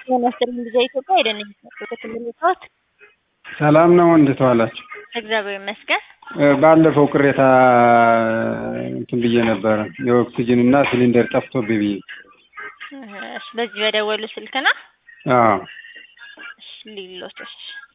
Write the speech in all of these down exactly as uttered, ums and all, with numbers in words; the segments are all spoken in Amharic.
የመስሪያ ጊዜ ኢትዮጵያ ሄደን ከተመለስኩት ሰላም ነው። እንዴት ዋላችሁ? እግዚአብሔር ይመስገን። ባለፈው ቅሬታ እንትን ብዬ ነበር የኦክሲጅን እና ሲሊንደር ጠፍቶብኝ ብዬ። እሺ፣ በዚህ በደወሉ ስልክ ነው? አዎ። እሺ፣ ሊሎችስ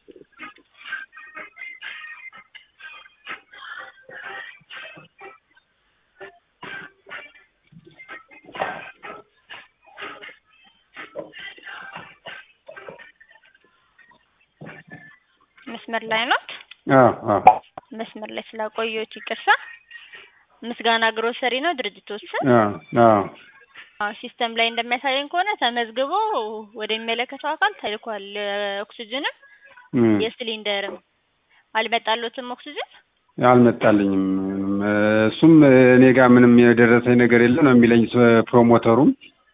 መስመር ላይ ነው? አዎ አዎ። መስመር ላይ ስላቆየሁት ይቅርታ። ምስጋና ግሮሰሪ ነው ድርጅቶች? አዎ አዎ። አዎ፣ ሲስተም ላይ እንደሚያሳየን ከሆነ ተመዝግቦ ወደሚመለከተው አካል ተልኳል። ኦክሲጅንም የሲሊንደርም አልመጣሎትም። ኦክሲጅን አልመጣልኝም። እሱም እኔ ጋር ምንም የደረሰኝ ነገር የለም ነው የሚለኝ ፕሮሞተሩም።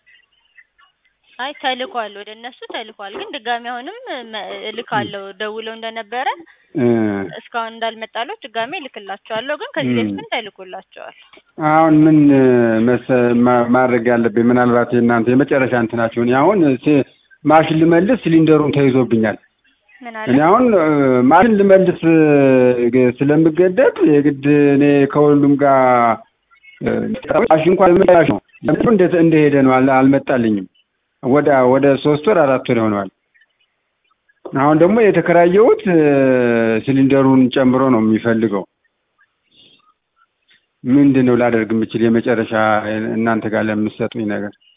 አይ ተልኳል፣ ወደ እነሱ ተልኳል። ግን ድጋሚ አሁንም እልካለሁ ደውለው እንደነበረ እስካሁን እንዳልመጣለው ድጋሚ እልክላቸዋለሁ። ግን ከዚህ በፊትም ተልኮላቸዋል። አሁን ምን ማድረግ ያለብኝ? ምናልባት እናንተ የመጨረሻ እንትናችሁ ነው። አሁን ማሽን ልመልስ ሲሊንደሩን ተይዞብኛል። ምን አለ? እኔ አሁን ማሽን ልመልስ ስለምገደድ የግድ እኔ ከሁሉም ጋር ማሽን እንኳን ልመላሽ ነው እንዴት እንደሄደ ነው አልመጣልኝም። ወደ ወደ ሶስት ወር አራት ወር ይሆናል። አሁን ደግሞ የተከራየሁት ሲሊንደሩን ጨምሮ ነው የሚፈልገው። ምንድነው ላደርግ የምችል? የመጨረሻ እናንተ ጋር ለምትሰጡኝ ነገር